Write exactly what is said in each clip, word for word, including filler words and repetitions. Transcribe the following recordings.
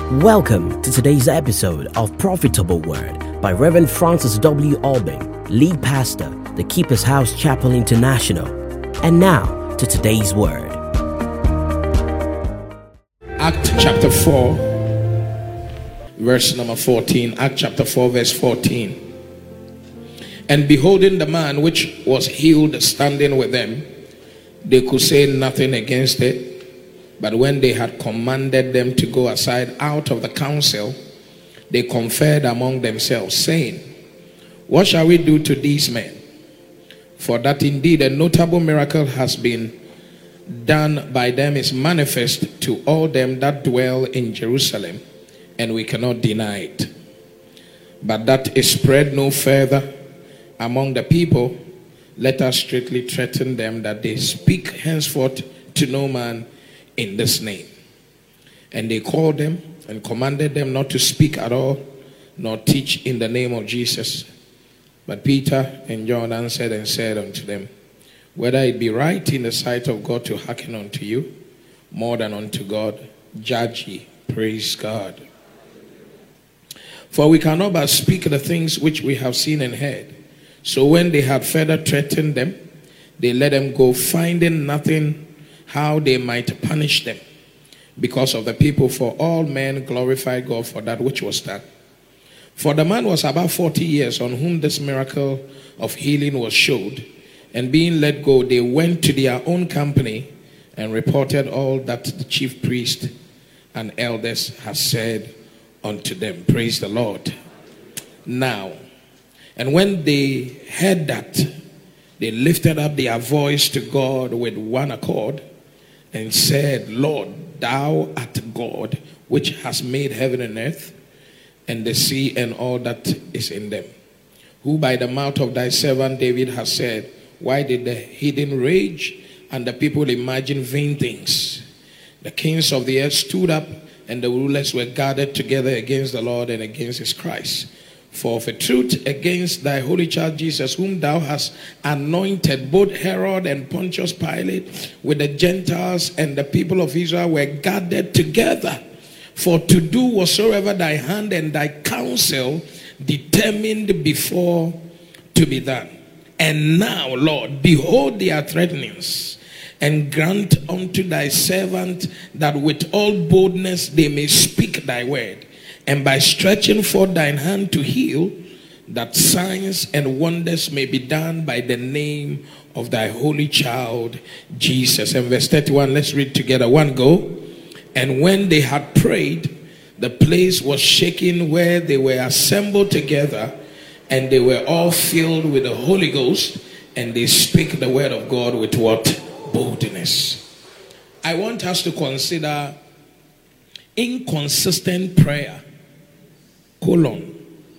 Welcome to today's episode of Profitable Word by Reverend Francis W. Albing, lead pastor, the Keeper's House Chapel International. And now to today's word. Act chapter four, verse number fourteen. Act chapter four, verse fourteen. And beholding the man which was healed standing with them, they could say nothing against it. But when they had commanded them to go aside out of the council, they conferred among themselves, saying, What shall we do to these men? For that indeed a notable miracle has been done by them is manifest to all them that dwell in Jerusalem, and we cannot deny it. But that is spread no further among the people, let us strictly threaten them that they speak henceforth to no man in this name. And they called them and commanded them not to speak at all, nor teach in the name of Jesus. But Peter and John answered and said unto them, Whether it be right in the sight of God to hearken unto you, more than unto God, judge ye. Praise God. For we cannot but speak the things which we have seen and heard. So when they had further threatened them, they let them go, finding nothing how they might punish them because of the people, for all men glorified God for that which was done. For the man was about forty years on whom this miracle of healing was showed, and being let go, they went to their own company and reported all that the chief priest and elders had said unto them. Praise the Lord. Now, and when they heard that, they lifted up their voice to God with one accord and said, Lord, thou art God, which has made heaven and earth, and the sea and all that is in them, who by the mouth of thy servant David has said, Why did the heathen rage and the people imagine vain things? The kings of the earth stood up, and the rulers were gathered together against the Lord and against his Christ. For of a truth against thy holy child Jesus, whom thou hast anointed, both Herod and Pontius Pilate with the Gentiles and the people of Israel were gathered together for to do whatsoever thy hand and thy counsel determined before to be done. And now, Lord, behold their threatenings, and grant unto thy servant that with all boldness they may speak thy word, and by stretching forth thine hand to heal, that signs and wonders may be done by the name of thy holy child, Jesus. And verse thirty-one, let's read together. One go. And when they had prayed, the place was shaken where they were assembled together, and they were all filled with the Holy Ghost, and they speak the word of God with what? Boldness. I want us to consider inconsistent prayer. Colon.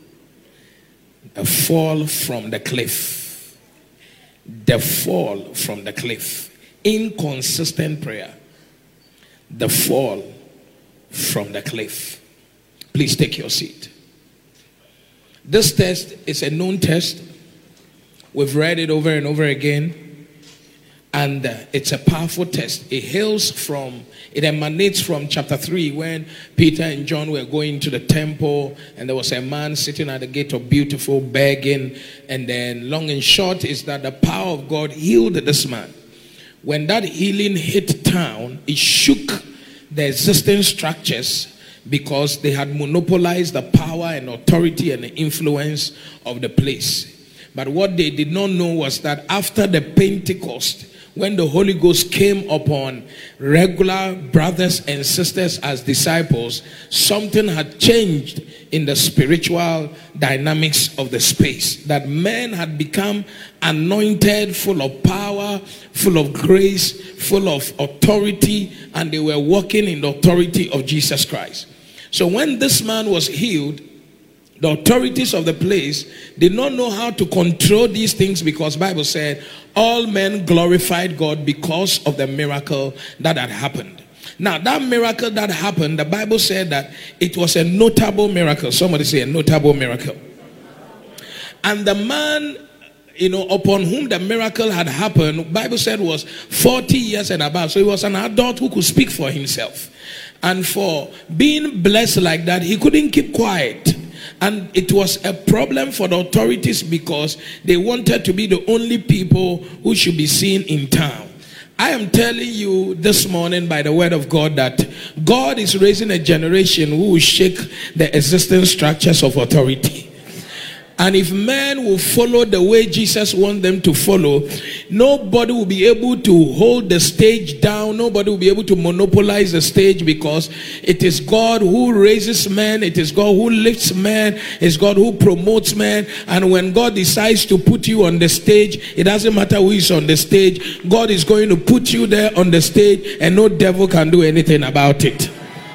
A fall from the cliff. The fall from the cliff. Inconsistent prayer. The fall from the cliff. Please take your seat. This text is a known text. We've read it over and over again. And uh, it's a powerful text. It hails from, it emanates from chapter three, when Peter and John were going to the temple, and there was a man sitting at the gate of Beautiful begging. And then long and short is that the power of God healed this man. When that healing hit town, it shook the existing structures, because they had monopolized the power and authority and the influence of the place. But what they did not know was that after the Pentecost, when the Holy Ghost came upon regular brothers and sisters as disciples, something had changed in the spiritual dynamics of the space. That men had become anointed, full of power, full of grace, full of authority, and they were walking in the authority of Jesus Christ. So when this man was healed, the authorities of the place did not know how to control these things, because the Bible said all men glorified God because of the miracle that had happened. Now, that miracle that happened, the Bible said that it was a notable miracle. Somebody say a notable miracle. And the man, you know, upon whom the miracle had happened, the Bible said was forty years and above. So he was an adult who could speak for himself. And for being blessed like that, he couldn't keep quiet. And it was a problem for the authorities because they wanted to be the only people who should be seen in town. I am telling you this morning by the word of God that God is raising a generation who will shake the existing structures of authority. And if men will follow the way Jesus wants them to follow, nobody will be able to hold the stage down. Nobody will be able to monopolize the stage, because it is God who raises men. It is God who lifts men. It's God who promotes men. And when God decides to put you on the stage, it doesn't matter who is on the stage. God is going to put you there on the stage, and no devil can do anything about it.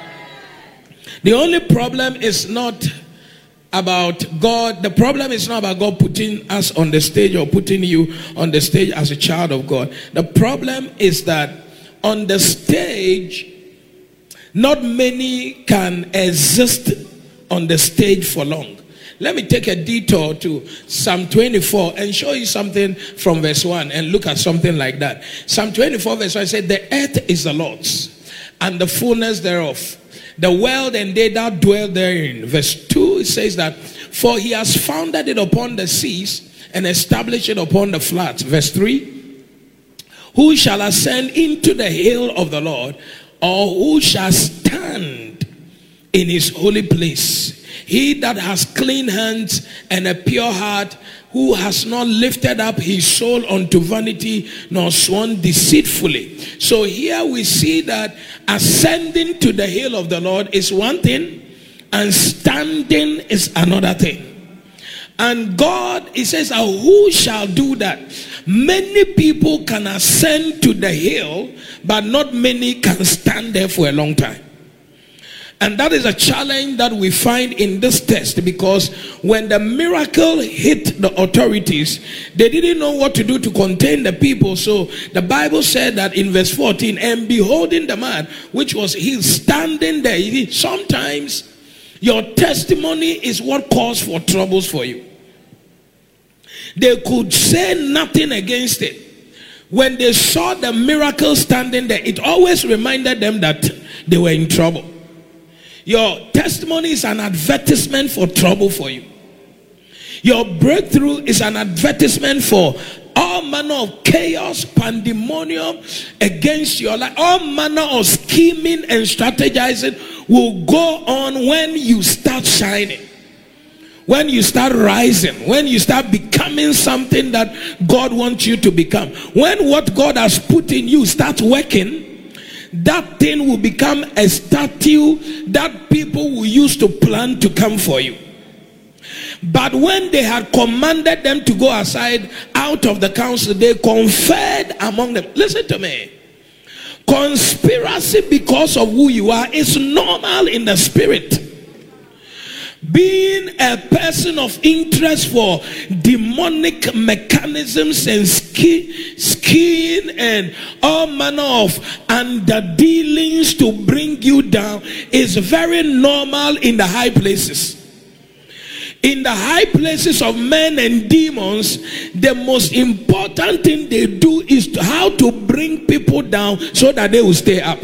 The only problem is not about God. The problem is not about God putting us on the stage or putting you on the stage as a child of God. The problem is that on the stage, not many can exist on the stage for long. Let me take a detour to Psalm twenty-four and show you something from verse one and look at something like that. Psalm twenty-four verse one said, "The earth is the Lord's and the fullness thereof, the world and they that dwell therein." Verse two, it says that, "For he has founded it upon the seas and established it upon the floods." Verse three, "Who shall ascend into the hill of the Lord, or who shall stand in his holy place? He that has clean hands and a pure heart, who has not lifted up his soul unto vanity, nor sworn deceitfully." So here we see that ascending to the hill of the Lord is one thing, and standing is another thing. And God, he says, who shall do that? Many people can ascend to the hill, but not many can stand there for a long time. And that is a challenge that we find in this text, because when the miracle hit the authorities, they didn't know what to do to contain the people. So the Bible said that in verse fourteen, "And beholding the man which was healed standing there." Sometimes your testimony is what caused for troubles for you. They could say nothing against it. When they saw the miracle standing there, it always reminded them that they were in trouble. Your testimony is an advertisement for trouble for you. Your breakthrough is an advertisement for all manner of chaos, pandemonium against your life. All manner of scheming and strategizing will go on when you start shining, when you start rising, when you start becoming something that God wants you to become. When what God has put in you starts working, that thing will become a statue that people will use to plan to come for you. But when they had commanded them to go aside out of the council, they conferred among them. Listen to me. Conspiracy because of who you are is normal in the spirit. Being a person of interest for demonic mechanisms and scheme and all manner of underdealings to bring you down is very normal in the high places. In the high places of men and demons, the most important thing they do is to how to bring people down so that they will stay up.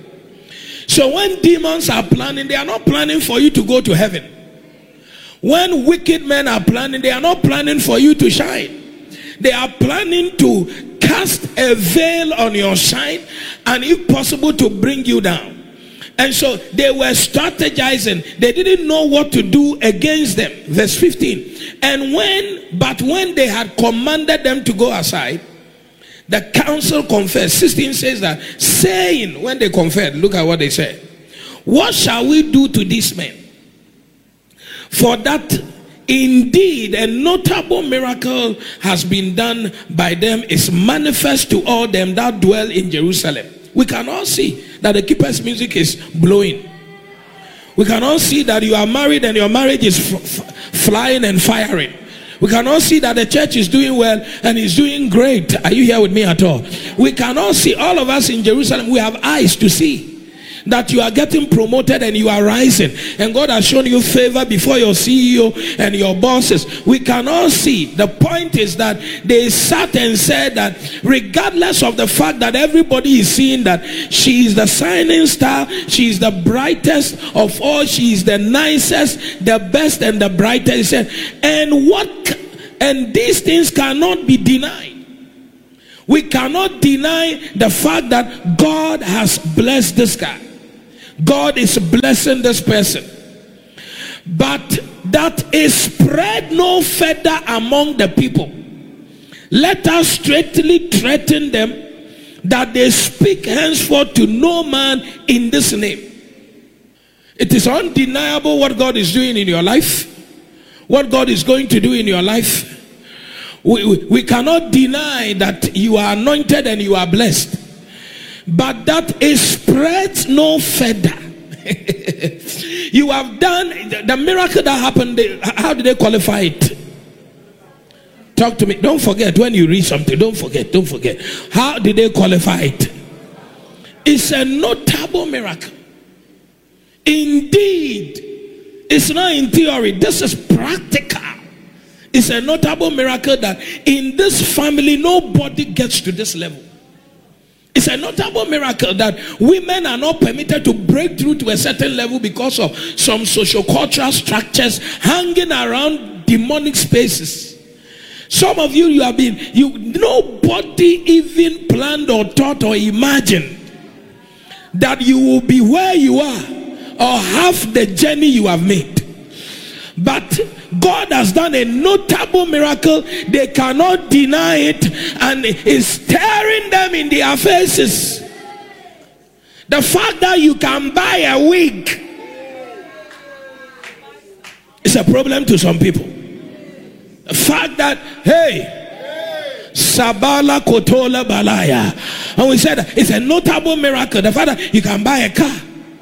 So when demons are planning, they are not planning for you to go to heaven. When wicked men are planning, they are not planning for you to shine. They are planning to cast a veil on your shine, and if possible to bring you down. And so they were strategizing. They didn't know what to do against them. Verse fifteen. And when, but when they had commanded them to go aside, the council confessed. sixteen says that, saying, when they conferred, look at what they said. "What shall we do to these men? For that indeed a notable miracle has been done by them, is manifest to all them that dwell in Jerusalem." We can all see that the keeper's music is blowing. We can all see that you are married and your marriage is f- f- flying and firing. We can all see that the church is doing well and is doing great. Are you here with me at all? We can all see, all of us in Jerusalem, we have eyes to see that you are getting promoted and you are rising, and God has shown you favor before your C E O and your bosses. We can all see. The point is that they sat and said that regardless of the fact that everybody is seeing that she is the shining star, she is the brightest of all, she is the nicest, the best and the brightest, he said, and what and these things cannot be denied. We cannot deny the fact that God has blessed this guy. God is blessing this person. But that is spread no further among the people. Let us straightly threaten them that they speak henceforth to no man in this name. It is undeniable what God is doing in your life, what God is going to do in your life. We, we, we cannot deny that you are anointed and you are blessed. But that is spread no further. You have done the, the miracle that happened. How did they qualify it? Talk to me. Don't forget when you read something. Don't forget. Don't forget. How did they qualify it? It's a notable miracle. Indeed, it's not in theory. This is practical. It's a notable miracle that in this family nobody gets to this level. It's a notable miracle that women are not permitted to break through to a certain level because of some socio-cultural structures hanging around demonic spaces. Some of you, you have been, you nobody even planned or thought or imagined that you will be where you are or half the journey you have made. But God has done a notable miracle. They cannot deny it, and is staring them in their faces. The fact that you can buy a wig is a problem to some people. The fact that, hey, Sabala Kotola Balaya, and we said it's a notable miracle. The fact that you can buy a car.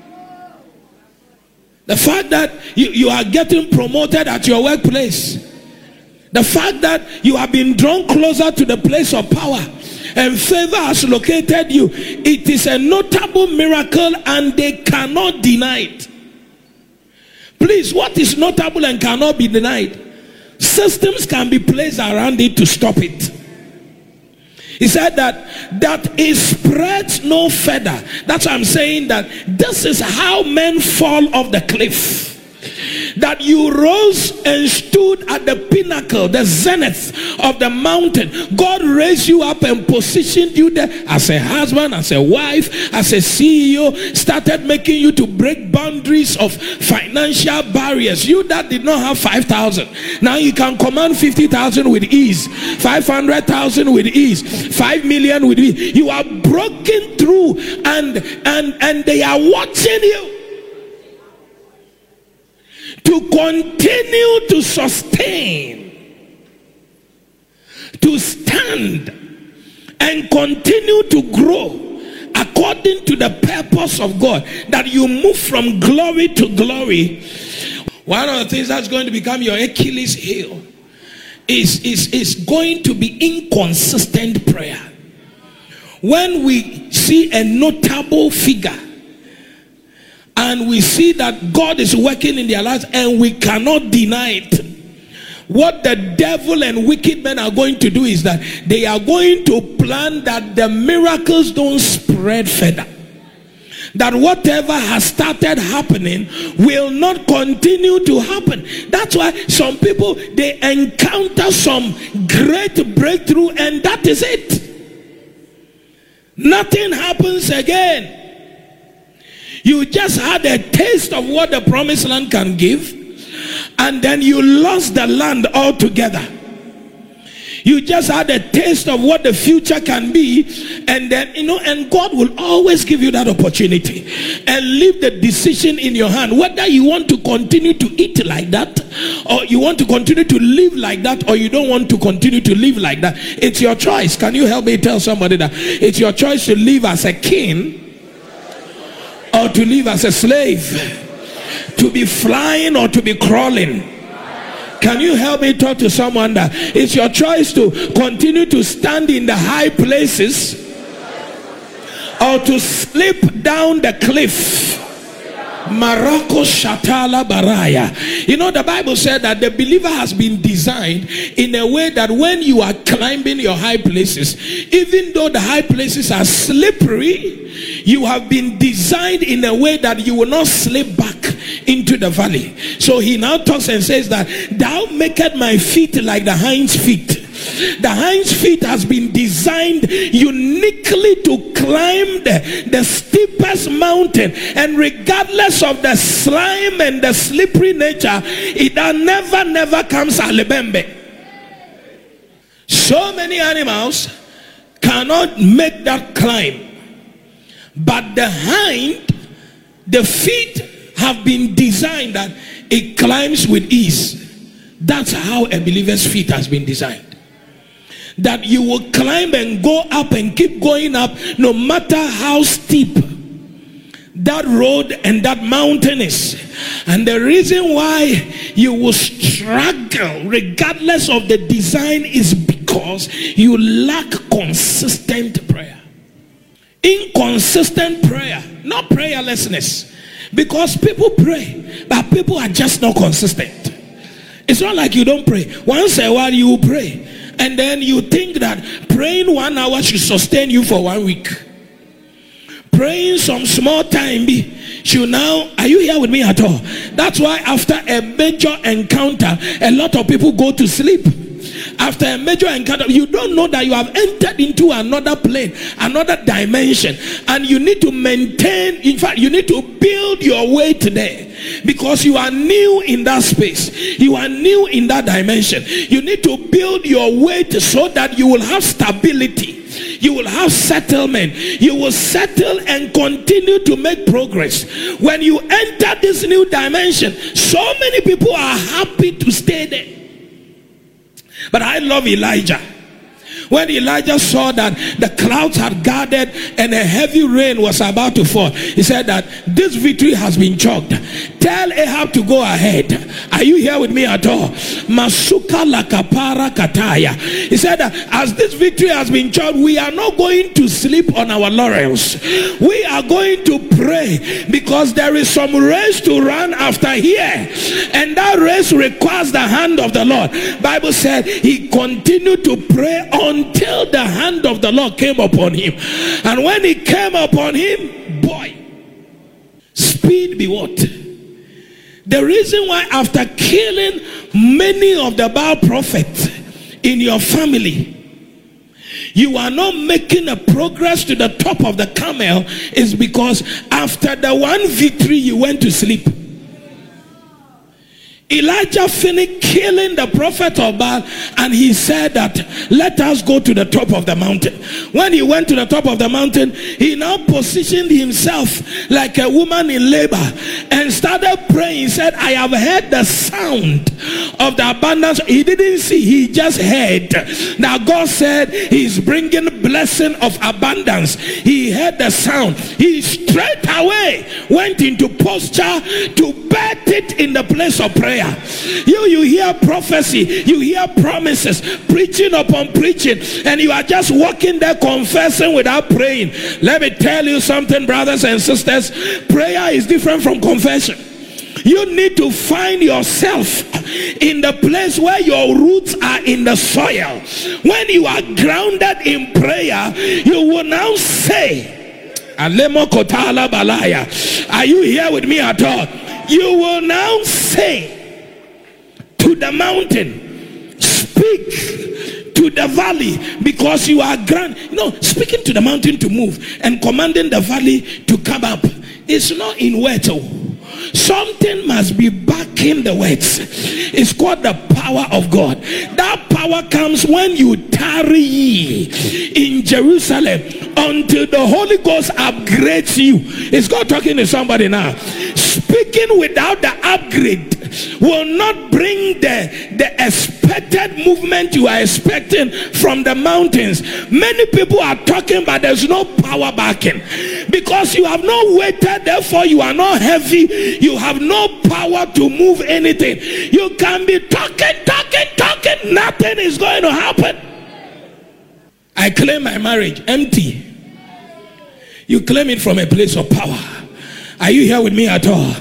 The fact that you, you are getting promoted at your workplace. The fact that you have been drawn closer to the place of power and favor has located you. It is a notable miracle and they cannot deny it. Please, what is notable and cannot be denied? Systems can be placed around it to stop it. He said that that it spreads no further. That's why I'm saying that this is how men fall off the cliff. That you rose and stood at the pinnacle, the zenith of the mountain. God raised you up and positioned you there as a husband, as a wife, as a C E O. Started making you to break boundaries of financial barriers. You that did not have five thousand, now you can command fifty thousand with ease, five hundred thousand with ease, five million with ease. You are broken through, and and and they are watching you. To continue to sustain, to stand, and continue to grow according to the purpose of God, that you move from glory to glory. One of the things that's going to become your Achilles heel is, is, is going to be inconsistent prayer. When we see a notable figure, and we see that God is working in their lives and we cannot deny it, what the devil and wicked men are going to do is that they are going to plan that the miracles don't spread further. That whatever has started happening will not continue to happen. That's why some people, they encounter some great breakthrough and that is it. Nothing happens again. You just had a taste of what the promised land can give, and then you lost the land altogether. You just had a taste of what the future can be, and then, you know, and God will always give you that opportunity and leave the decision in your hand, whether you want to continue to eat like that, or you want to continue to live like that, or you don't want to continue to live like that. It's your choice. Can you help me tell somebody that it's your choice to live as a king or to live as a slave, to be flying or to be crawling? Can you help me talk to someone that it's your choice to continue to stand in the high places, or to slip down the cliff. Marako Shatala Baraya. You know, the Bible said that the believer has been designed in a way that when you are climbing your high places, even though the high places are slippery, you have been designed in a way that you will not slip back into the valley. So he now talks and says that thou makest my feet like the hinds feet. The hinds feet has been designed uniquely to climb the, the steepest mountain, and regardless of the slime and the slippery nature, it never never comes alibembe. So many animals cannot make that climb, but the hind, the feet have been designed that it climbs with ease. That's how a believer's feet has been designed. That you will climb and go up and keep going up, no matter how steep that road and that mountain is. And the reason why you will struggle regardless of the design is because you lack consistent prayer. Inconsistent prayer, not prayerlessness. Because people pray, but people are just not consistent. It's not like you don't pray. Once a while you will pray, and then you think that praying one hour should sustain you for one week. Praying some small time should now, are you here with me at all? That's why after a major encounter, a lot of people go to sleep. After a major encounter, you don't know that you have entered into another plane, another dimension, and you need to maintain, in fact, you need to build your way there, because you are new in that space, you are new in that dimension. You need to build your weight so that you will have stability, you will have settlement, you will settle and continue to make progress. When you enter this new dimension, so many people are happy to stay there. But I love Elijah. When Elijah saw that the clouds had gathered and a heavy rain was about to fall, he said that this victory has been chalked. Tell Ahab to go ahead. Are you here with me at all? Masuka lakapara kataya. He said that as this victory has been chalked, we are not going to sleep on our laurels. We are going to pray, because there is some race to run after here, and that race requires the hand of the Lord. Bible said he continued to pray on until the hand of the Lord came upon him. And when it came upon him, boy, speed be what? The reason why after killing many of the Baal prophets in your family, you are not making a progress to the top of the camel is because after the one victory you went to sleep. Elijah finished killing the prophet of Baal, and he said that let us go to the top of the mountain. When he went to the top of the mountain, he now positioned himself like a woman in labor and started praying. He said, I have heard the sound of the abundance. He didn't see, he just heard. Now God said he's bringing blessing of abundance. He heard the sound. He straight away went into posture to birth it in the place of prayer. You, you hear prophecy, you hear promises, preaching upon preaching, and you are just walking there confessing without praying. Let me tell you something, brothers and sisters. Prayer is different from confession. You need to find yourself in the place where your roots are in the soil. When you are grounded in prayer, you will now say, Alemo Kotala Balaya. Are you here with me at all? You will now say to the mountain, speak to the valley, because you are grand. You know, speaking to the mountain to move and commanding the valley to come up, it's not in words. Something must be backing the words. It's called the power of God. That power comes when you tarry in Jerusalem until the Holy Ghost upgrades you. Is God talking to somebody now? Speaking without the upgrade will not bring the, the expected movement you are expecting from the mountains. Many people are talking, but there's no power backing, because you have not waited, therefore you are not heavy, you have no power to move anything. You can be talking, talking, talking, nothing is going to happen. I claim my marriage empty. You claim it from a place of power. Are you here with me at all?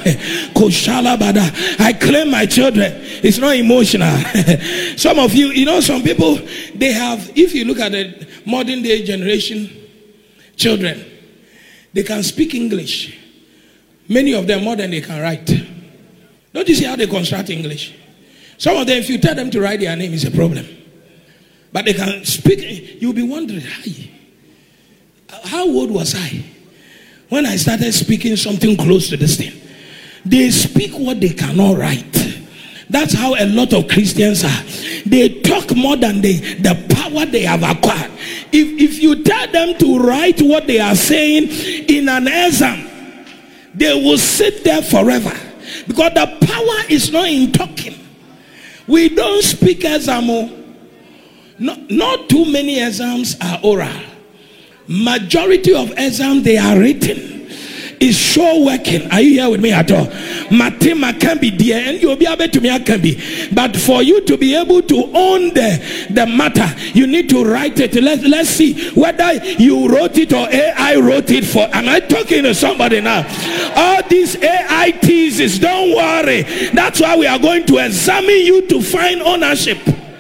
I claim my children. It's not emotional. Some of you, you know, some people, they have, if you look at the modern day generation children, they can speak English. Many of them more than they can write. Don't you see how they construct English? Some of them, if you tell them to write their name, it's a problem. But they can speak. You'll be wondering, how old was I when I started speaking something close to this thing? They speak what they cannot write. That's how a lot of Christians are. They talk more than they, the power they have acquired. If, if you tell them to write what they are saying in an exam, they will sit there forever. Because the power is not in talking. We don't speak exam. Not, not too many exams are oral. Majority of exams, they are written. It's sure working. Are you here with me at all? Matima can be there, and you'll be able to me can be. But for you to be able to own the, the matter, you need to write it. Let, let's see whether you wrote it or A I wrote it for. Am I talking to somebody now? All these A I teases, don't worry. That's why we are going to examine you to find ownership.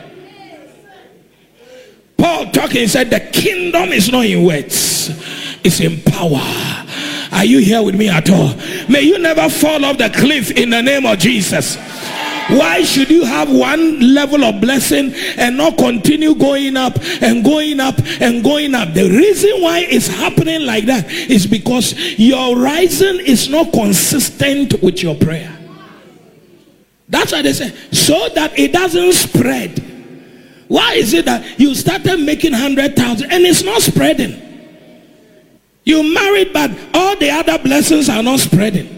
Paul talking said the kingdom is not in words, it's in power. Are you here with me at all? May you never fall off the cliff in the name of Jesus. Why should you have one level of blessing and not continue going up and going up and going up? The reason why it's happening like that is because your rising is not consistent with your prayer. That's why they say, so that it doesn't spread. Why is it that you started making one hundred thousand and it's not spreading? You married, but all the other blessings are not spreading.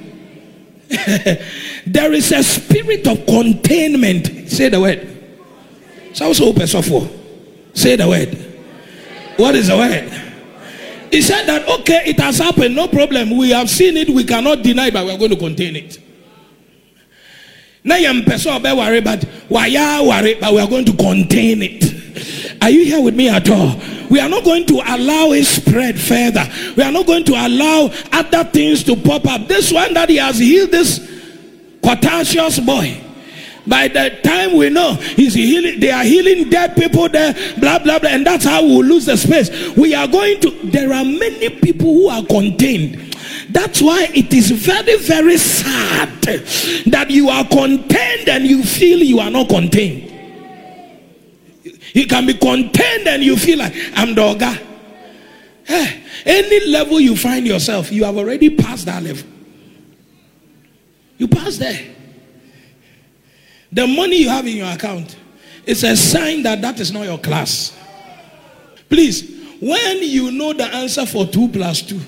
There is a spirit of containment. Say the word. So for. Say the word. What is the word? He said that, okay, it has happened, no problem. We have seen it, we cannot deny it, but we are going to contain it. Now you worry, but why are worried, but we are going to contain it. Are you here with me at all? We are not going to allow it spread further. We are not going to allow other things to pop up. This one that he has healed, this Quaternius boy, by the time we know he's healing, they are healing dead people there, blah blah blah, and that's how we'll lose the space. We are going to, there are many people who are contained. That's why it is very very sad that you are contained and you feel you are not contained. You can be contained and you feel like I'm the ogga. Hey, any level you find yourself, you have already passed that level. You passed there. The money you have in your account is a sign that that is not your class. Please, when you know the answer for two plus two,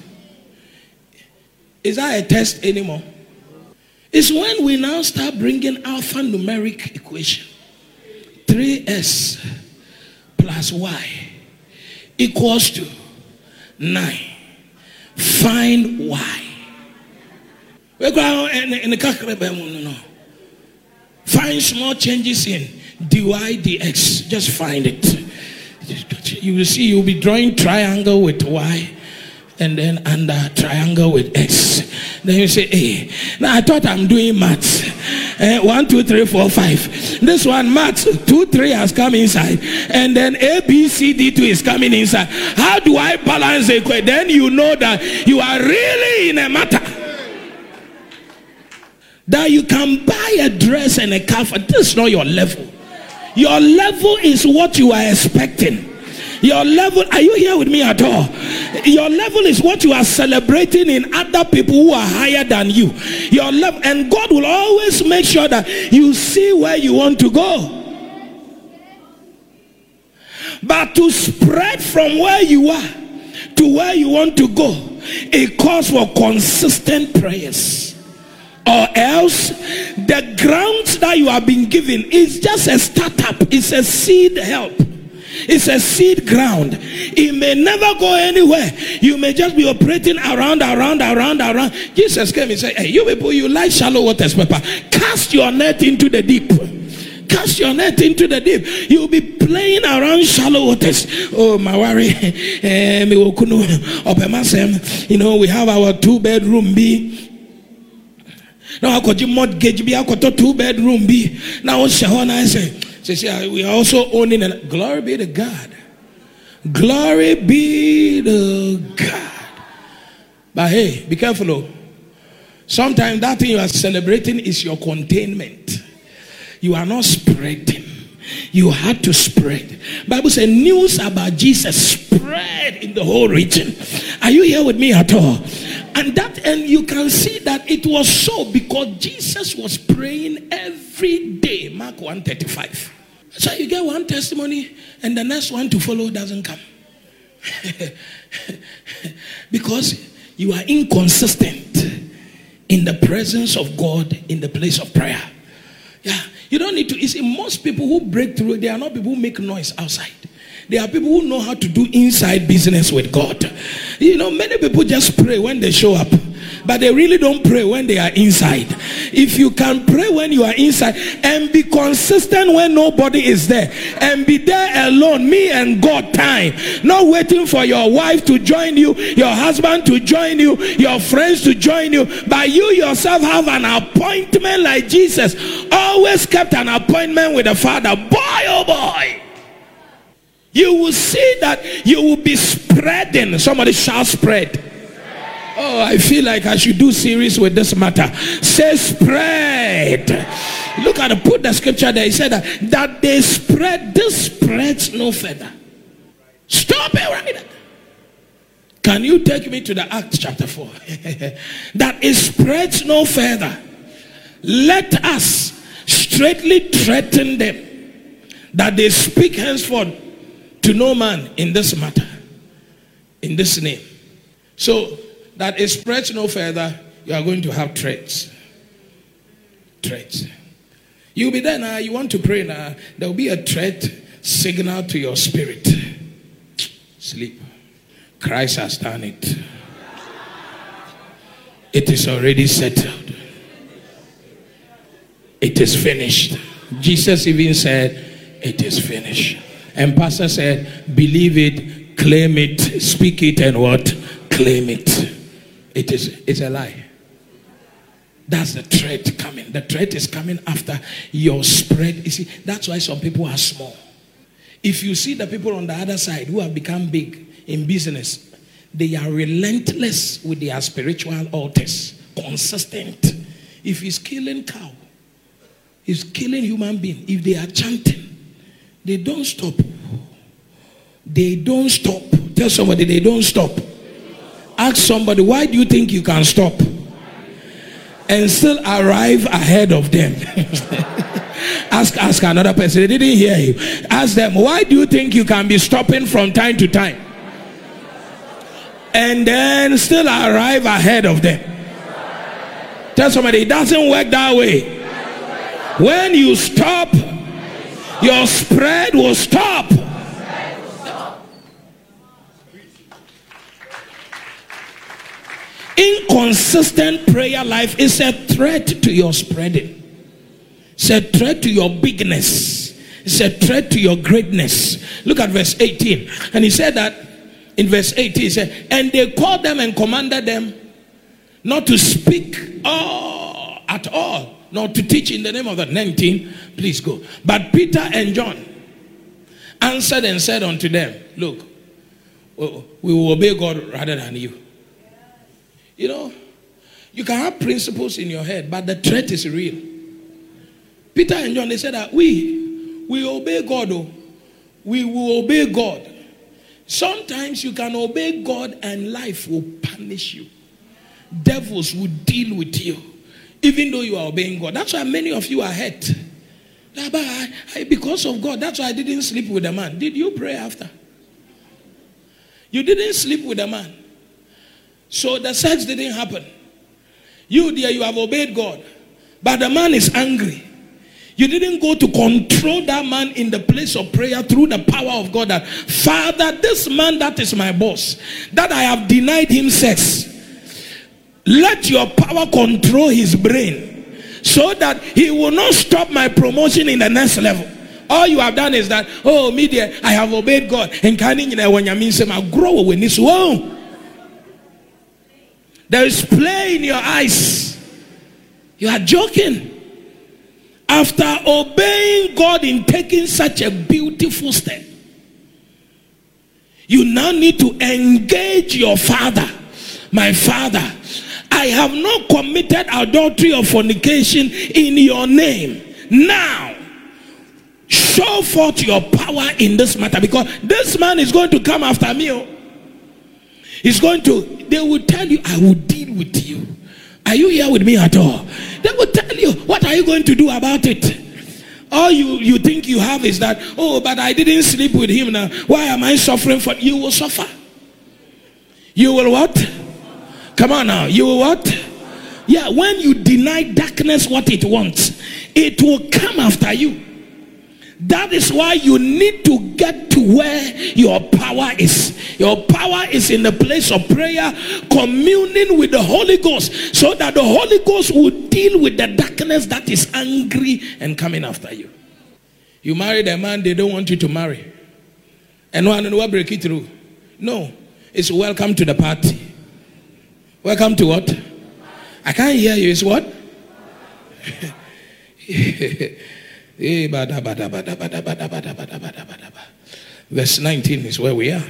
is that a test anymore? It's when we now start bringing alphanumeric equation. three s plus y equals to nine. Find y. We're going in the calculator. Find small changes in dy dx. Just find it. You will see you'll be drawing triangle with y and then under triangle with x. Then you say, hey, now I thought I'm doing maths. Uh, one, two, three, four, five. This one, maths, two, three has come inside. And then A, B, C, D, two is coming inside. How do I balance the equation? Then you know that you are really in a matter. That you can buy a dress and a car for. This is not your level. Your level is what you are expecting. Your level, are you here with me at all? Your level is what you are celebrating in other people who are higher than you. Your level, and God will always make sure that you see where you want to go. But to spread from where you are to where you want to go, it calls for consistent prayers. Or else, the grounds that you have been given is just a startup. It's a seed help. It's a seed ground. It may never go anywhere. You may just be operating around, around, around, around. Jesus came and said, hey, you people, you like shallow waters, Papa. Cast your net into the deep. cast your net into the deep. You'll be playing around shallow waters. Oh, my worry. You know, we have our two bedroom B. Now I got your mortgage be I got a two bedroom be. Now Shahona I say, say we are also owning a glory be to God. Glory be to God. But hey, be careful though. Sometimes that thing you are celebrating is your containment. You are not spreading. You had to spread. Bible says news about Jesus spread in the whole region. Are you here with me at all? And that, and you can see that it was so because Jesus was praying every day. Mark one thirty-five. So you get one testimony and the next one to follow doesn't come. Because you are inconsistent in the presence of God in the place of prayer. Yeah, you don't need to. You see, most people who break through, they are not people who make noise outside. They are people who know how to do inside business with God. You know, many people just pray when they show up, but they really don't pray when they are inside. If you can pray when you are inside and be consistent when nobody is there and be there alone, me and God time, not waiting for your wife to join you, your husband to join you, your friends to join you, but you yourself have an appointment like Jesus always kept an appointment with the Father. Boy, oh boy. You will see that you will be spreading. Somebody shall spread. Oh, I feel like I should do series with this matter. Say spread. Look at it, put the scripture there. He said that, that they spread. This spreads no further. Stop it right there. Can you take me to the Acts chapter four? That it spreads no further. Let us straightly threaten them that they speak henceforth to no man in this matter, in this name. So that it spreads no further, you are going to have threats. Threats. You'll be there now, you want to pray now, there will be a threat signal to your spirit. Sleep. Christ has done it. It is already settled. It is finished. Jesus even said, it is finished. And pastor said, believe it, claim it, speak it, and what? Claim it. It is it's a lie. That's the threat coming. The threat is coming after your spread. You see, that's why some people are small. If you see the people on the other side who have become big in business, they are relentless with their spiritual altars. Consistent. If he's killing cow, he's killing human being. If they are chanting, they don't stop. They don't stop. Tell somebody they don't stop. Ask somebody, why do you think you can stop and still arrive ahead of them? ask ask another person. They didn't hear you. Ask them, why do you think you can be stopping from time to time and then still arrive ahead of them? Tell somebody it doesn't work that way. When you stop, your spread will stop. Inconsistent prayer life is a threat to your spreading. It's a threat to your bigness. It's a threat to your greatness. Look at verse eighteen. And he said that in verse eighteen, he said, and they called them and commanded them not to speak oh, at all, not to teach in the name of the nineteen. Please go. But Peter and John answered and said unto them, look, we will obey God rather than you. You know, you can have principles in your head, but the threat is real. Peter and John, they said that we, we obey God. Oh, we will obey God. Sometimes you can obey God and life will punish you. Devils will deal with you, even though you are obeying God. That's why many of you are hurt. Because of God, that's why I didn't sleep with a man. Did you pray after? You didn't sleep with a man. So the sex didn't happen. You, dear, you have obeyed God. But the man is angry. You didn't go to control that man in the place of prayer through the power of God. That, Father, this man that is my boss, that I have denied him sex, let your power control his brain so that he will not stop my promotion in the next level. All you have done is that, oh, media, I have obeyed God. And grow when this whoa. There is play in your eyes. You are joking. After obeying God in taking such a beautiful step, you now need to engage your father. My father, I have not committed adultery or fornication in your name. Now, show forth your power in this matter, because this man is going to come after me. He's going to, they will tell you, I will deal with you. Are you here with me at all? They will tell you, what are you going to do about it? All you, you think you have is that, oh, but I didn't sleep with him now. Why am I suffering for? You will suffer. You will what? Come on now. You will what? Yeah, when you deny darkness what it wants, it will come after you. That is why you need to get to where your power is. Your power is in the place of prayer, communing with the Holy Ghost, so that the Holy Ghost will deal with the darkness that is angry and coming after you. You married a man they don't want you to marry, and one will break it through. No, it's welcome to the party. Welcome to what? I can't hear you. It's what? Verse nineteen is where we are.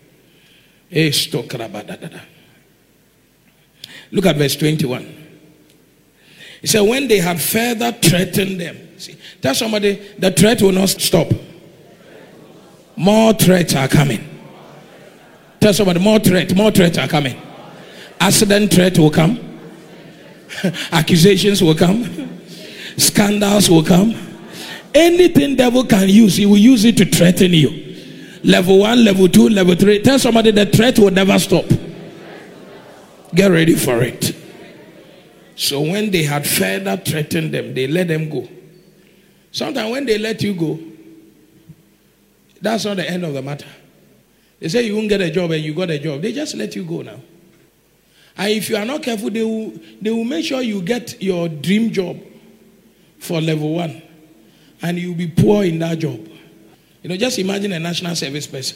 Look at verse twenty-one. He said, when they had further threatened them. See, tell somebody, the threat will not stop. More threats are coming. Tell somebody, more threat, more threats are coming. Accident threat will come. Accusations will come. Scandals will come. Anything devil can use, he will use it to threaten you. Level one, level two, level three. Tell somebody the threat will never stop. Get ready for it. So when they had further threatened them, they let them go. Sometimes when they let you go, that's not the end of the matter. They say you won't get a job and you got a job. They just let you go now. And if you are not careful, they will, they will make sure you get your dream job for level one. And you'll be poor in that job. You know, just imagine a national service person.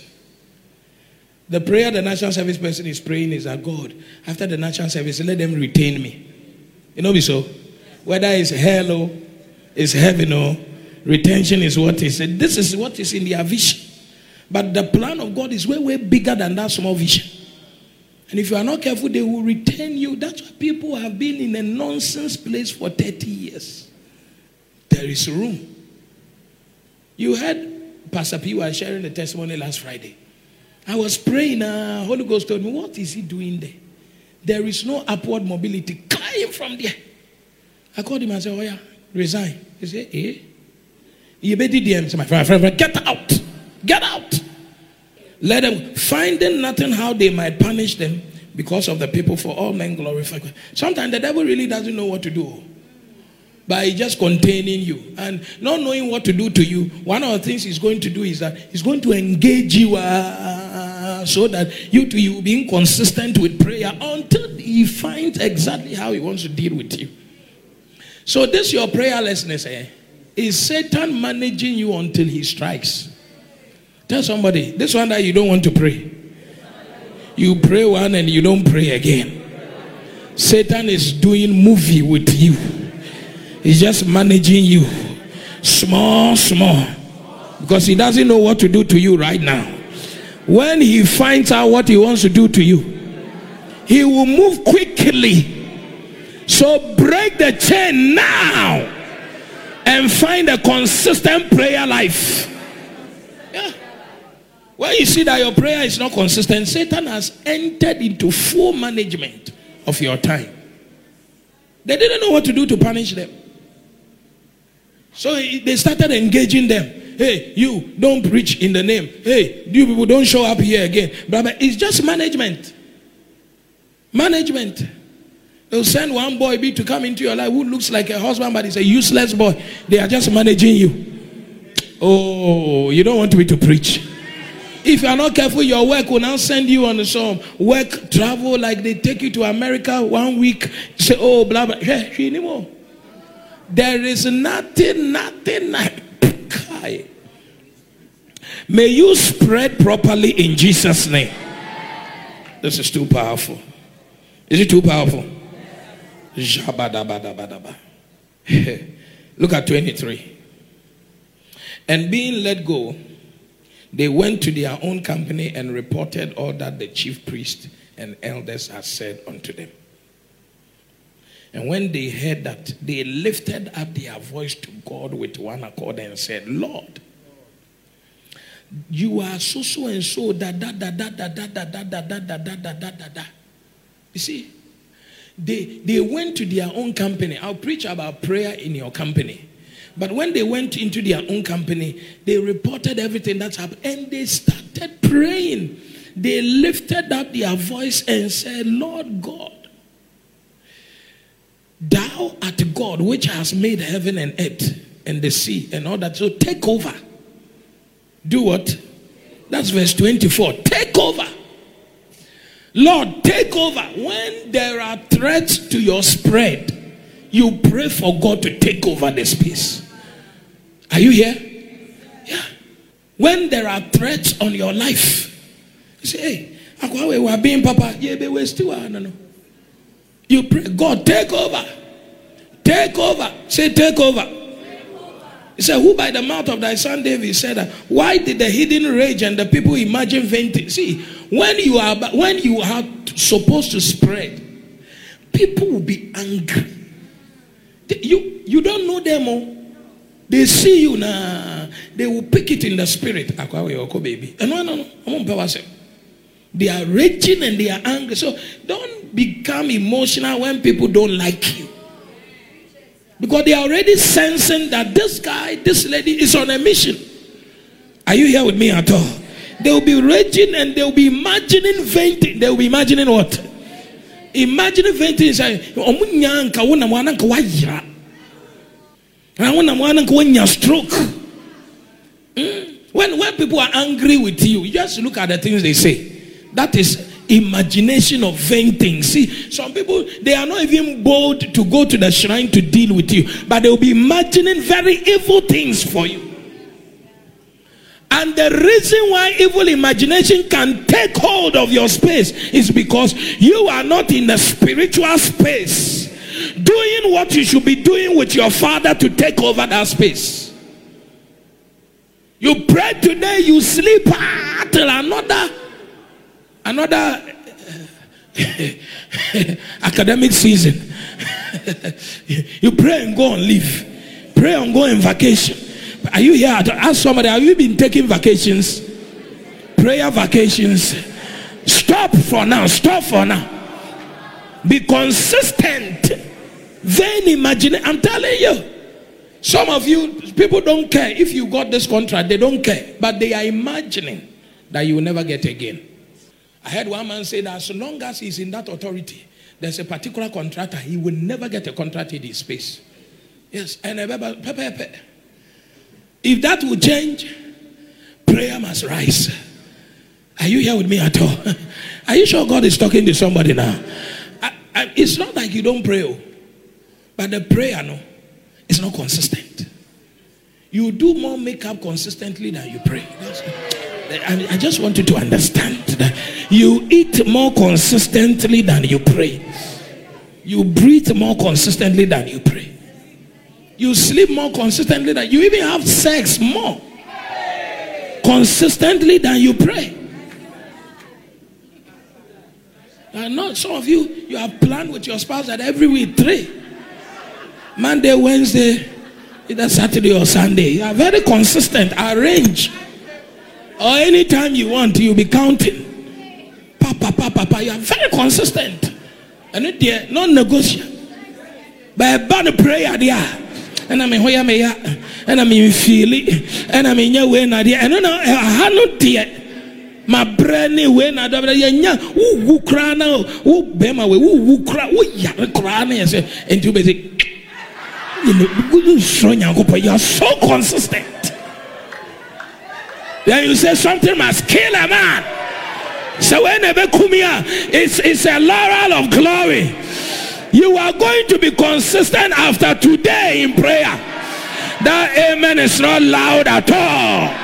The prayer the national service person is praying is that, God, after the national service, let them retain me. You know me so? Whether it's hell or it's heaven or retention is what is. This is what is in their vision. But the plan of God is way, way bigger than that small vision. And if you are not careful, they will retain you. That's why people have been in a nonsense place for thirty years. There is room. You heard Pastor P was sharing the testimony last Friday. I was praying, uh, Holy Ghost told me, what is he doing there? There is no upward mobility. Climb from there. I called him and said, oh yeah, resign. He said, eh? You better D M my friend, get out. Get out. Let them, finding nothing how they might punish them because of the people, for all men glorify God. Sometimes the devil really doesn't know what to do. By just containing you and not knowing what to do to you, one of the things he's going to do is that he's going to engage you uh, so that you to you being consistent with prayer until he finds exactly how he wants to deal with you. So this your prayerlessness eh, is Satan managing you until he strikes. Tell somebody, this one that you don't want to pray. You pray one and you don't pray again. Satan is doing movie with you. He's just managing you small, small, because he doesn't know what to do to you right now. When he finds out what he wants to do to you, he will move quickly. So break the chain now and find a consistent prayer life. Yeah. When you see that your prayer is not consistent, Satan has entered into full management of your time. They didn't know what to do to punish them. So they started engaging them. Hey, you don't preach in the name. Hey, you people don't show up here again. But it's just management. Management. They'll send one boy be to come into your life who looks like a husband, but he's a useless boy. They are just managing you. Oh, you don't want me to preach. If you are not careful, your work will now send you on some work travel, like they take you to America one week. Say, oh, blah, blah. Hey, anymore. There is nothing, nothing, nothing. May you spread properly in Jesus' name. This is too powerful. Is it too powerful? Look at twenty-three. And being let go, they went to their own company and reported all that the chief priest and elders had said unto them. And when they heard that, they lifted up their voice to God with one accord and said, Lord, you are so so and so da da da da da da da da da da da da da da da. You see, they they went to their own company. I'll preach about prayer in your company. But when they went into their own company, they reported everything that's happened and they started praying. They lifted up their voice and said, Lord God, thou art God which has made heaven and earth and the sea and all that. So take over. Do what? That's verse twenty-four. Take over. Lord, take over. When there are threats to your spread, you pray for God to take over the space. Are you here? Yeah. When there are threats on your life, you say, hey, we are being Papa. Yeah, but we're still. No, no. You pray, God, take over. Take over. Say, take over. He said, who by the mouth of thy son David said that, why did the hidden rage and the people imagine fainting? See, when you are when you are supposed to spread, people will be angry. They, you you don't know them all. They see you now. They will pick it in the spirit. Baby. And no, no, no. They are raging and they are angry. So don't become emotional when people don't like you. Because they are already sensing that this guy, this lady is on a mission. Are you here with me at all? They will be raging and they will be imagining fainting. They will be imagining what? Imagining fainting is like, stroke. When, when people are angry with you, you just look at the things they say. That is imagination of vain things. See, some people, they are not even bold to go to the shrine to deal with you, but they will be imagining very evil things for you. And the reason why evil imagination can take hold of your space is because you are not in the spiritual space, doing what you should be doing with your Father to take over that space. You pray today, you sleep ah, till another Another academic season. You pray and go on leave. Pray and go on vacation. Are you here? Ask somebody, have you been taking vacations? Prayer vacations. Stop for now. Stop for now. Be consistent. Vain imagination. I'm telling you. Some of you, people don't care. If you got this contract, they don't care. But they are imagining that you will never get again. I heard one man say that as long as he's in that authority, there's a particular contractor, he will never get a contract in his space. Yes, and if that will change, prayer must rise. Are you here with me at all? Are you sure God is talking to somebody now? I, I, it's not like you don't pray, but the prayer, no, it's not consistent. You do more makeup consistently than you pray. That's I, I just want you to understand that you eat more consistently than you pray. You breathe more consistently than you pray. You sleep more consistently than you even have sex more consistently than you pray. I know some of you, you have planned with your spouse that every week three. Monday, Wednesday, either Saturday or Sunday. You are very consistent. Arrange. Or anytime you want, you'll be counting. Papa, papa, papa. You are very consistent. And it is not negotiable. By a bad prayer, there. And I mean, where am I? And I mean, feel it. And I mean, yeah, when I did. And I know, I had not yet. My brain, when I did, yeah, who who cry now? Who bema we? Who who cry? Who ya cry? And say, and you basic. You know, you are so consistent. Then you say something must kill a man. So whenever come here, it's it's a laurel of glory. You are going to be consistent after today in prayer. That amen is not loud at all.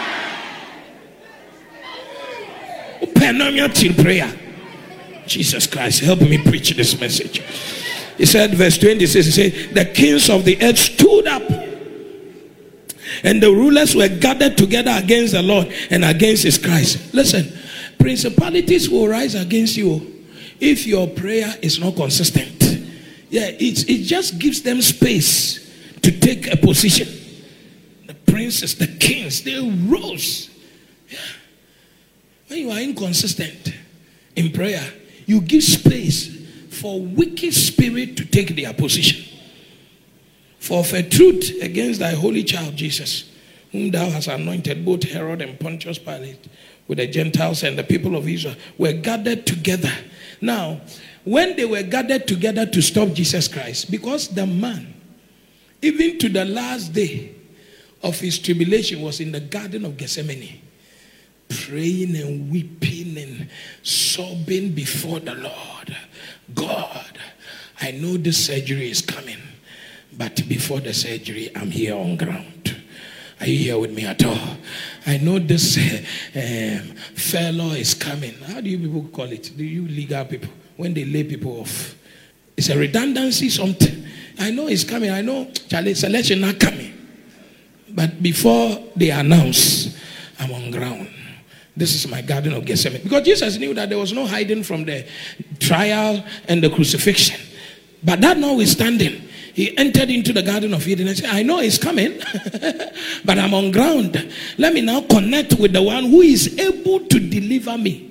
Till prayer. Jesus Christ, help me preach this message. He said, verse twenty-six, he said, the kings of the earth stood up, and the rulers were gathered together against the Lord and against his Christ. Listen, principalities will rise against you if your prayer is not consistent. Yeah, it, it just gives them space to take a position. The princes, the kings, they rose. Yeah. When you are inconsistent in prayer, you give space for wicked spirit to take their position. For of a truth against thy holy child Jesus, whom thou hast anointed, both Herod and Pontius Pilate, with the Gentiles and the people of Israel, were gathered together. Now, when they were gathered together to stop Jesus Christ, because the man, even to the last day of his tribulation, was in the Garden of Gethsemane, praying and weeping and sobbing before the Lord. God, I know this surgery is coming, but before the surgery, I'm here on ground. Are you here with me at all? I know this uh, um, fair law is coming. How do you people call it? Do you legal people? When they lay people off. It's a redundancy, something. I know it's coming. I know Charlie selection not coming. But before they announce, I'm on ground. This is my Garden of Gethsemane. Because Jesus knew that there was no hiding from the trial and the crucifixion. But that notwithstanding, he entered into the Garden of Eden and said, I know it's coming, but I'm on ground. Let me now connect with the one who is able to deliver me.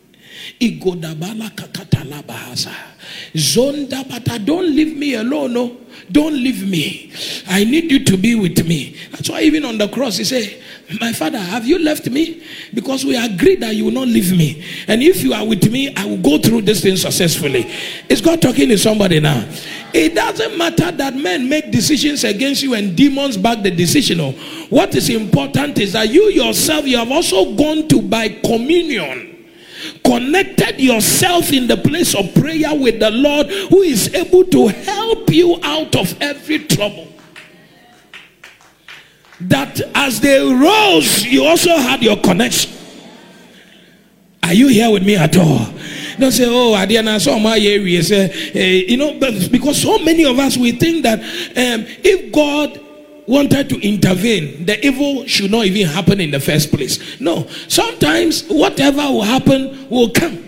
Zonda, don't leave me alone. No, don't leave me. I need you to be with me. That's why even on the cross he said, my Father, have you left me? Because we agreed that you will not leave me. And if you are with me, I will go through this thing successfully. Is God talking to somebody now? It doesn't matter that men make decisions against you and demons back the decision. What is important is that you yourself, you have also gone to by communion, connected yourself in the place of prayer with the Lord, who is able to help you out of every trouble. That as they rose, you also had your connection. Are you here with me at all? Don't say, oh, I didn't saw my area. Say, you know, but because so many of us, we think that um, if God wanted to intervene, the evil should not even happen in the first place. No, sometimes whatever will happen will come.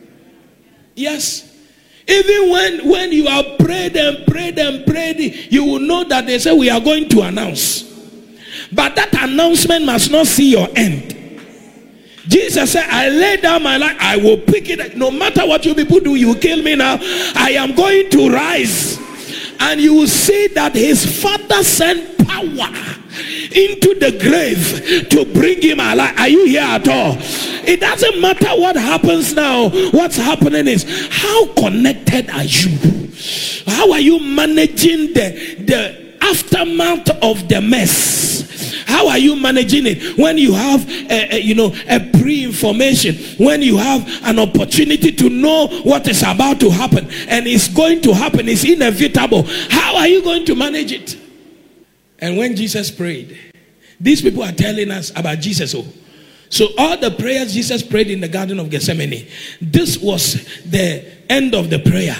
Yes. Even when, when you are prayed and prayed and prayed, you will know that they say we are going to announce. But that announcement must not see your end. Jesus said, I lay down my life, I will pick it up. No matter what you people do, you kill me now. I am going to rise. And you will see that his Father sent power into the grave to bring him alive. Are you here at all? It doesn't matter what happens now. What's happening is, how connected are you? How are you managing the, the aftermath of the mess? How are you managing it when you have a, a, you know, a pre-information, when you have an opportunity to know what is about to happen and it's going to happen, it's inevitable? How are you going to manage it? And when Jesus prayed, these people are telling us about Jesus. Oh, so all the prayers Jesus prayed in the Garden of Gethsemane, this was the end of the prayer.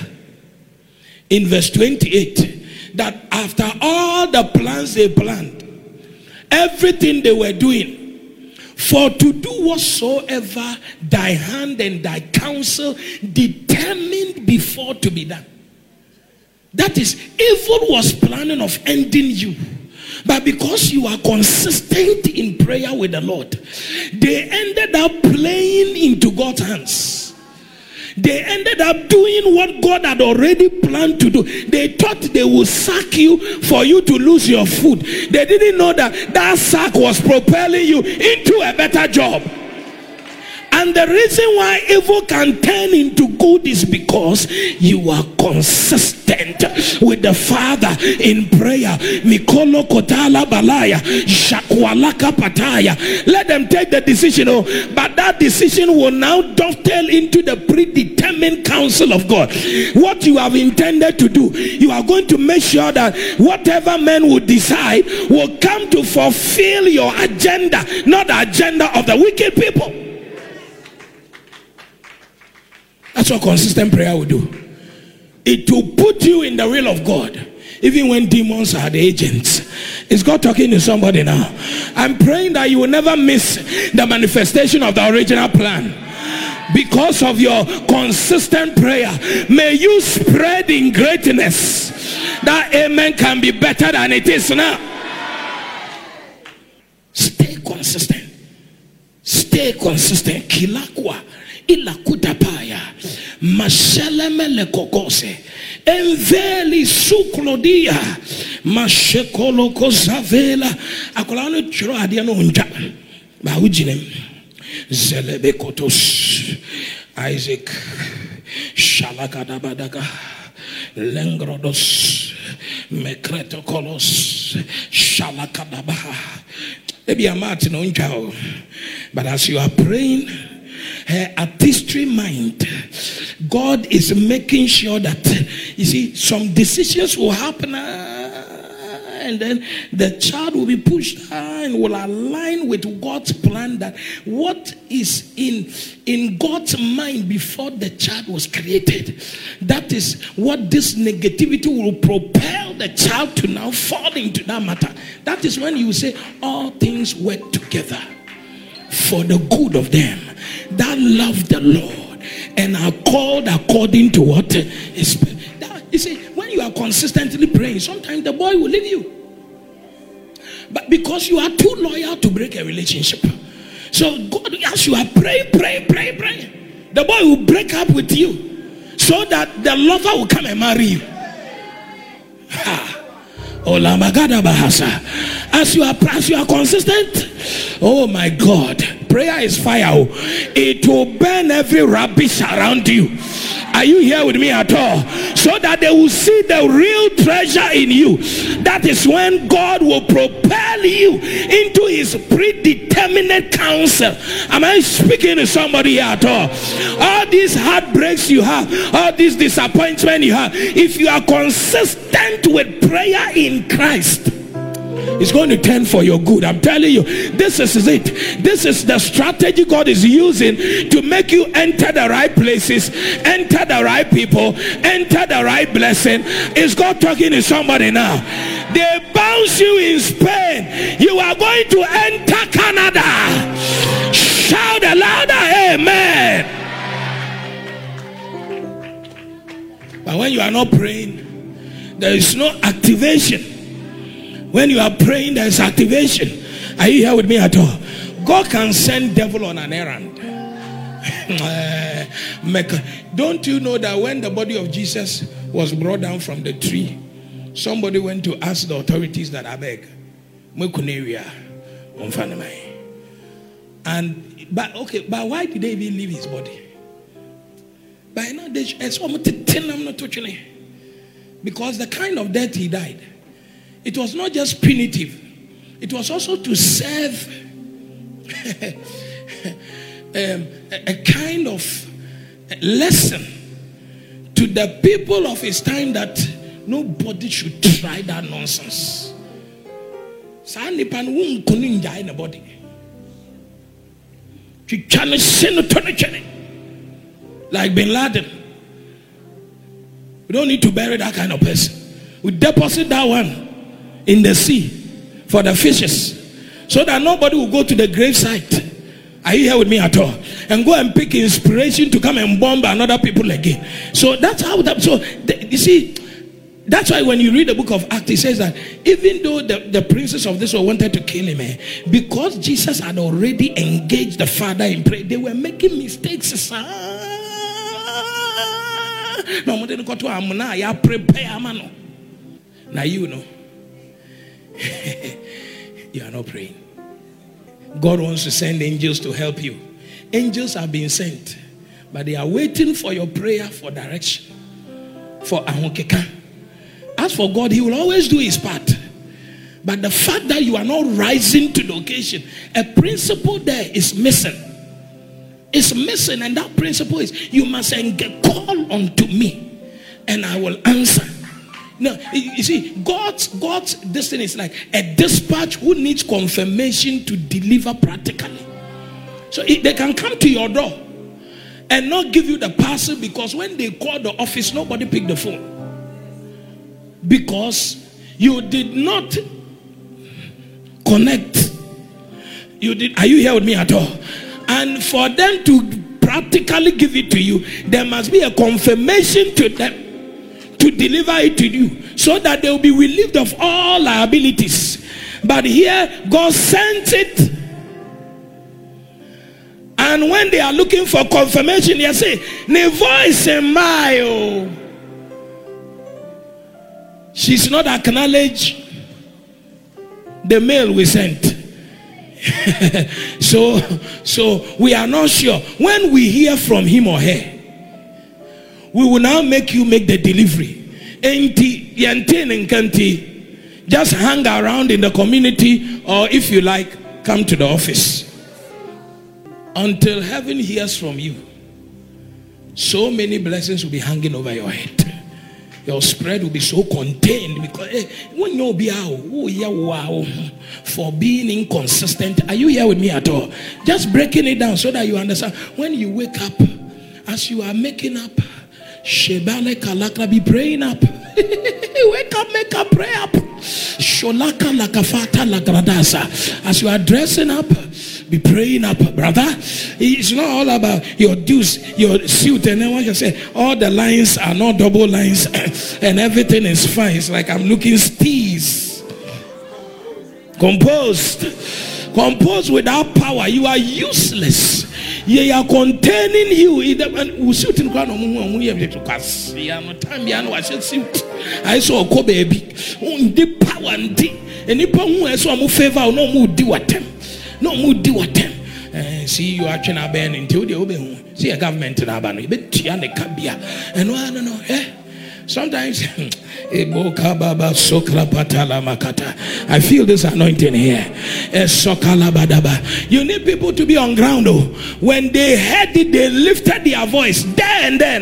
In verse twenty-eight, that after all the plans they planned, everything they were doing, for to do whatsoever thy hand and thy counsel determined before to be done. That is, evil was planning of ending you. But because you are consistent in prayer with the Lord, they ended up playing into God's hands. They ended up doing what God had already planned to do. They thought they would sack you for you to lose your food. They didn't know that that sack was propelling you into a better job. And the reason why evil can turn into good is because you are consistent with the Father in prayer. Mikolo kotala balaya, shakwalaka pataya. Let them take the decision, oh, but that decision will now dovetail into the predetermined counsel of God. What you have intended to do, you are going to make sure that whatever men will decide will come to fulfill your agenda, not the agenda of the wicked people. That's what consistent prayer will do. It will put you in the will of God, even when demons are the agents. Is God talking to somebody now? I'm praying that you will never miss the manifestation of the original plan because of your consistent prayer. May you spread in greatness. That amen can be better than it is now. Stay consistent. Stay consistent. Kilakwa ilakutapaya mashelemele kokose enveli suklodia mashekolo kozavela akolano chiro adia no nja ba ujinem zelebe kotos Isaac shalakadabadaga lengrodos mekreto kolos shalakadabaha. Maybe I'm out in unja, but as you are praying, her artistry mind, God is making sure that, you see, some decisions will happen, uh, and then the child will be pushed uh, and will align with God's plan. That what is in in God's mind before the child was created, that is what this negativity will propel the child to now fall into that matter. That is when you say all things work together for the good of them that love the Lord and are called according to what is. That, you see, when you are consistently praying, sometimes the boy will leave you, but because you are too loyal to break a relationship. So God, as you are praying, pray, pray, pray, the boy will break up with you so that the lover will come and marry you. Ha. As you are as you are consistent, oh my God, prayer is fire. It will burn every rubbish around you. Are you here with me at all? So that they will see the real treasure in you. That is when God will propel you into his predetermined counsel. Am I speaking to somebody here at all? All these heartbreaks you have, all this disappointment you have, if you are consistent with prayer in Christ, it's going to turn for your good. I'm telling you, this is it. This is the strategy God is using to make you enter the right places, enter the right people, enter the right blessing. Is God talking to somebody now? They bounce you in Spain, you are going to enter Canada. Shout a louder amen. But when you are not praying, there is no activation. When you are praying, there is activation. Are you here with me at all? God can send devil on an errand. Don't you know that when the body of Jesus was brought down from the tree, somebody went to ask the authorities that I beg, and but okay, but why did they even leave his body? By now, because the kind of death he died, it was not just punitive, it was also to serve um, a, a kind of lesson to the people of his time that nobody should try that nonsense. Like Bin Laden. We don't need to bury that kind of person. We deposit that one in the sea for the fishes, so that nobody will go to the gravesite. Are you here with me at all? And go and pick inspiration to come and bomb another people again. So that's how that. So the, you see, that's why when you read the book of Acts, it says that even though the, the princes of this world wanted to kill him, eh, because Jesus had already engaged the Father in prayer, they were making mistakes. Now you know. You are not praying. God wants to send angels to help you. Angels have been sent, but they are waiting for your prayer for direction, for ahokeka. As for God, he will always do his part. But the fact that you are not rising to the occasion, a principle there is missing. It's missing, and that principle is you must call unto me, and I will answer. No, you see, God's God's this thing is like a dispatch who needs confirmation to deliver practically. So it, they can come to your door and not give you the parcel, because when they call the office, nobody picked the phone. Because you did not connect. You did. Are you here with me at all? And for them to practically give it to you, there must be a confirmation to them to deliver it to you, so that they will be relieved of all liabilities. But here, God sent it. And when they are looking for confirmation, they say, "Ne voice in my." She's not acknowledged the mail we sent. so, so we are not sure. When we hear from him or her, we will now make you make the delivery. Just hang around in the community, or if you like, come to the office until heaven hears from you. So many blessings will be hanging over your head. Your spread will be so contained, because hey, when you be out, oh yeah, wow, for being inconsistent. Are you here with me at all? Just breaking it down so that you understand. When you wake up, as you are making up, Shebale kalakra, be praying up. Wake up, make up, pray up. Sholaka lakafata lagradasa. As you are dressing up, be praying up, brother. It's not all about your dues, your suit, and then one can say all the lines are not double lines and everything is fine. It's like I'm looking steez. Composed. Composed without power. You are useless. Ye are containing you. I saw a baby. The power and any power so favor no more do what them. No more do what them. See you are trying to ban until the open. See a government in Abani, but Tiana Kabia. And I don't know, eh? Sometimes I feel this anointing here. You need people to be on ground. Oh. When they heard it, they lifted their voice there and then.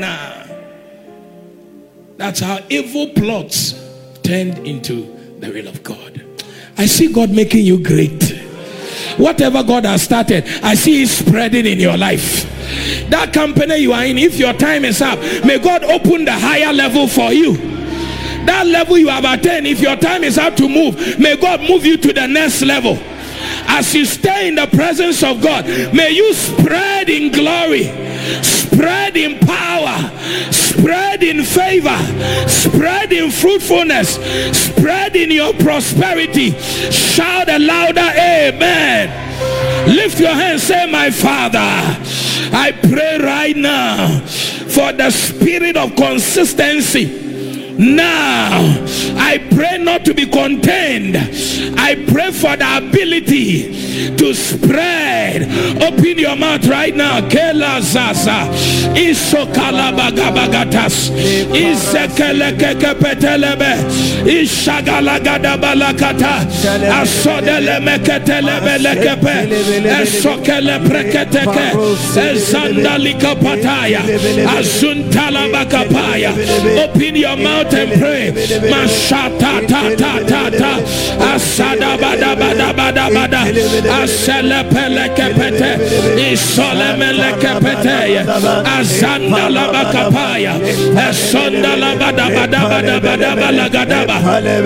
That's how evil plots turned into the will of God. I see God making you great. Whatever God has started, I see it spreading in your life. That company you are in, if your time is up, may God open the higher level for you. That level you have attained, if your time is up to move, may God move you to the next level. As you stay in the presence of God, may you spread in glory, spread in power, spread in favor, spread in fruitfulness, spread in your prosperity. Shout a louder amen. Lift your hands, say, my Father, I pray right now for the spirit of consistency. Now I pray not to be contained. I pray for the ability to spread. Open your mouth right now. Kela zaza isokala bagabagatas isekelekekepetelebe ishagala gadabalakata asodele meketelebe lekepe esokele preketeke ezandalika pataya azuntala bakapaya. Open your mouth and pray. Mashata ta ta ta ta asada bada bada bada bada asele pele kepete isole mele kepete azanda la bakapaya asonda la bada bada bada bada bala gadaba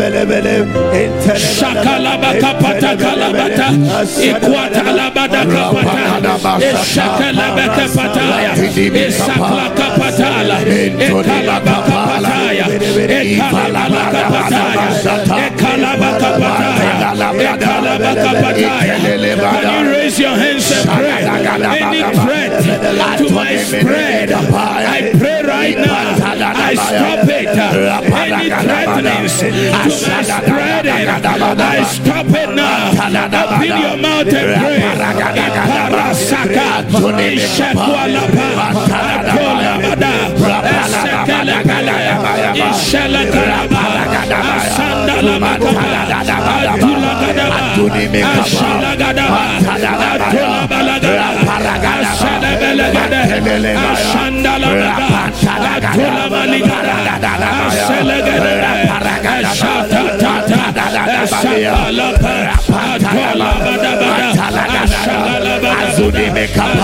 shakala bakapata kalabata ikwata la bada kapata ishakala bakapata isakla kapatala ikala bakapata Can you raise your hands and pray? Any threat to my spread, I pray right now, I stop it. Any threatenings to my spreading, I stop it now. Open your mouth and pray. Iparasaka, Ishakualapa, Atolabada, Esekelekele, Ishelekelaba, Asandalabada, Atulagadaba, Ashalagadaba, Atolabalagada, Aselebelegade, Ashandalabada, Atolamaligada, Aselegade, Ashatatata, Asapalapa, Atolabadabada, Ashalalabada, Azudimekapa,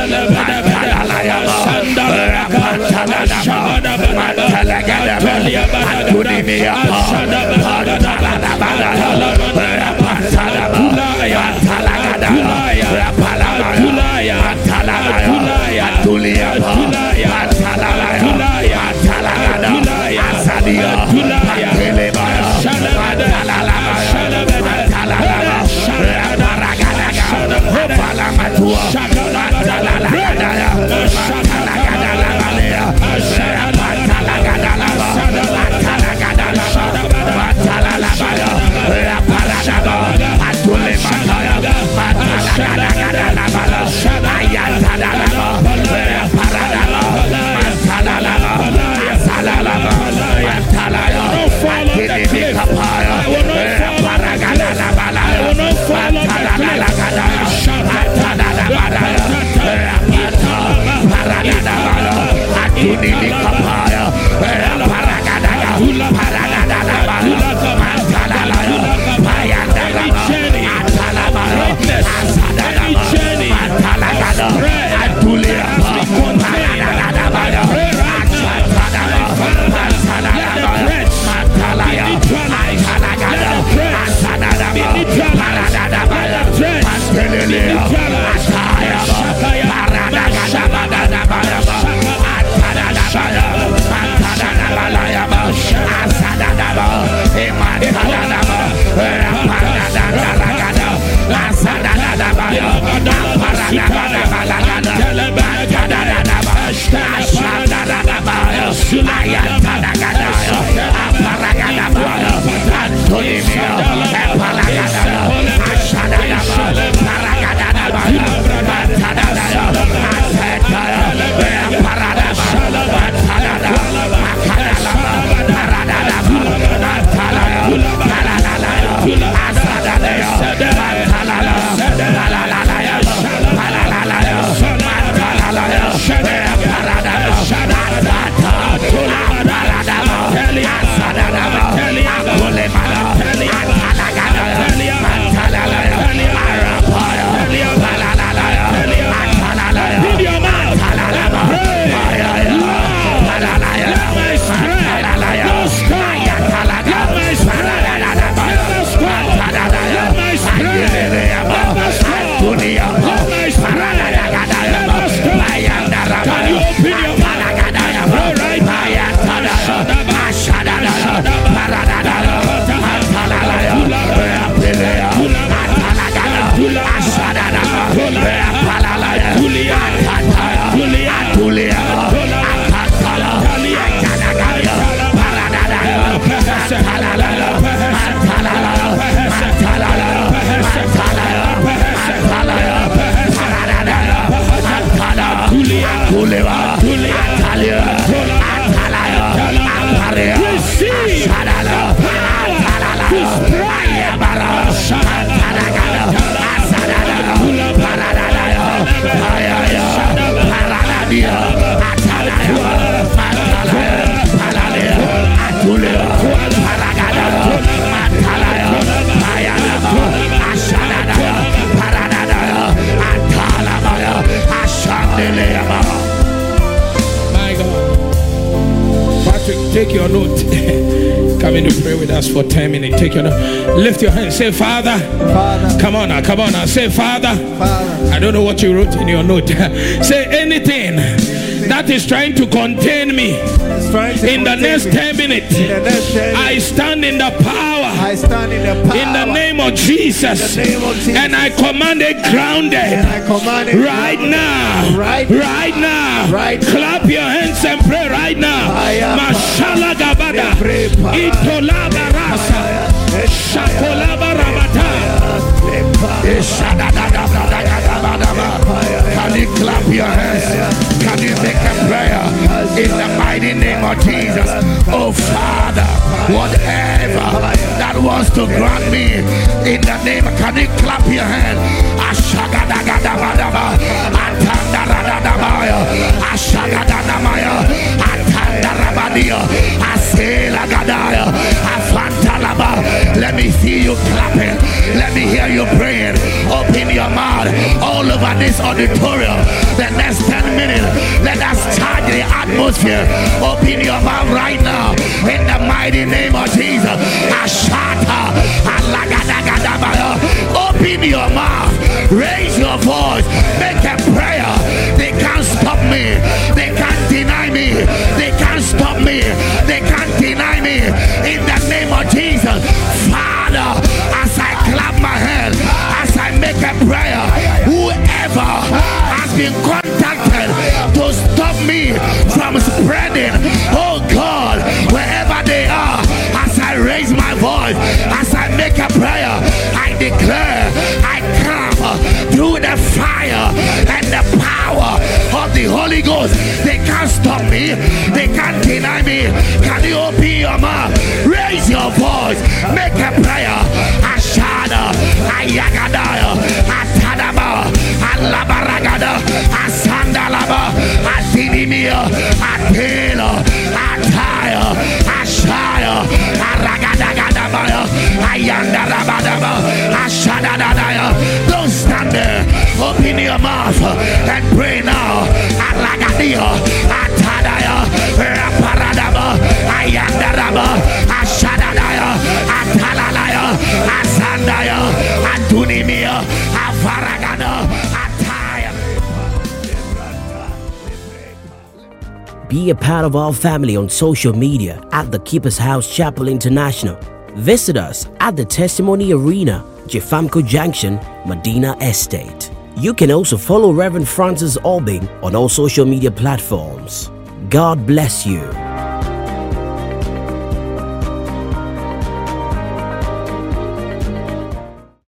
Take your note. Come in to pray with us for ten minutes. Take your note. Lift your hand. Say, Father. Father. Come on now. Come on now. Say, Father. Father. I don't know what you wrote in your note. Say anything that is trying to contain me. In the next ten minutes, I stand in the power. I stand in the power. In the name of Jesus. In the name of Jesus. And I command it grounded. And I command it right grounded. now. Right. Right now. Right. Clap your hands and pray right now. Mashallah Gabada. Itolaga Rasa. Can you clap your hands? Can you make a prayer in the mighty name of Jesus? Oh Father, whatever that wants to grant me in the name, can you clap your hand? Ashagadagadagadaba, Atandaradadabaya, Ashagadadamaya, Atandarabadia, Aselagadaya, Afantalaba. Let me see you clapping. Let me hear you praying. Open your mouth all over this auditorium. The next ten minutes, let us charge the atmosphere. Open your mouth right now in the mighty name of Jesus. Ashata, Alagadagadabaya. Open your mouth, raise your voice, make a prayer. They can't stop me, they can't deny me, they can't stop me, they can't deny me. In the name of Jesus, Father, as I clap my hands, as I make a prayer, whoever has been contacted to stop me from spreading, oh God, wherever they are, as I raise my voice, as I make a prayer, I declare, I come through the fire and the power of the Holy Ghost. They can't stop me, they can't deny me. Can you open your mouth, raise your voice, make a prayer? Ashada, Ayagadaya, Atadaba, Alabaragada, Asandalaba, Adinimia, Atela, Ataya, Ashaya, Aragadagadabaya, Ayandarabadaba, Ashadadadaya. Don't stand there, open your mouth and pray now. Alagadia, Atadaya, Raparadaba, Ayandaraba, Ashadadaya, Atalalaya, Asandaya, Atunimia, Afaragada, Ataya. Be a part of our family on social media at the Keeper's House Chapel International. Visit us at the Testimony Arena, Jefamco Junction, Medina Estate. You can also follow Reverend Francis Albing on all social media platforms. God bless you.